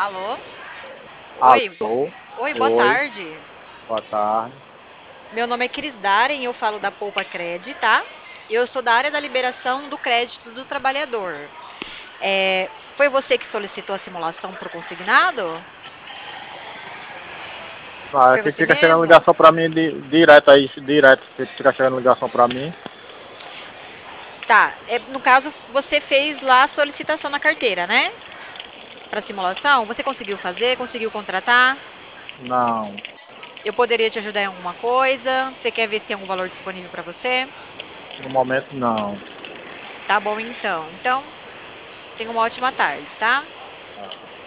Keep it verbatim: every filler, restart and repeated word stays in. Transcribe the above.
Alô? Oi, bo- Alô? Oi, boa Oi, tarde. boa tarde. Meu nome é Cris Daren, eu falo da Poupa Cred, tá? Eu sou da área da liberação do crédito do trabalhador. É, foi você que solicitou a simulação para o consignado? Ah, Foi que você fica chegando mesmo? ligação pra mim di- direto aí, direto, que fica chegando ligação pra mim. Tá. É, no caso, você fez lá a solicitação na carteira, né? Para simulação? Você conseguiu fazer? Conseguiu contratar? Não, Eu poderia te ajudar em alguma coisa? Você quer ver se tem algum valor disponível para você? no momento não. Tá bom, então. Então, tenha uma ótima tarde, tá?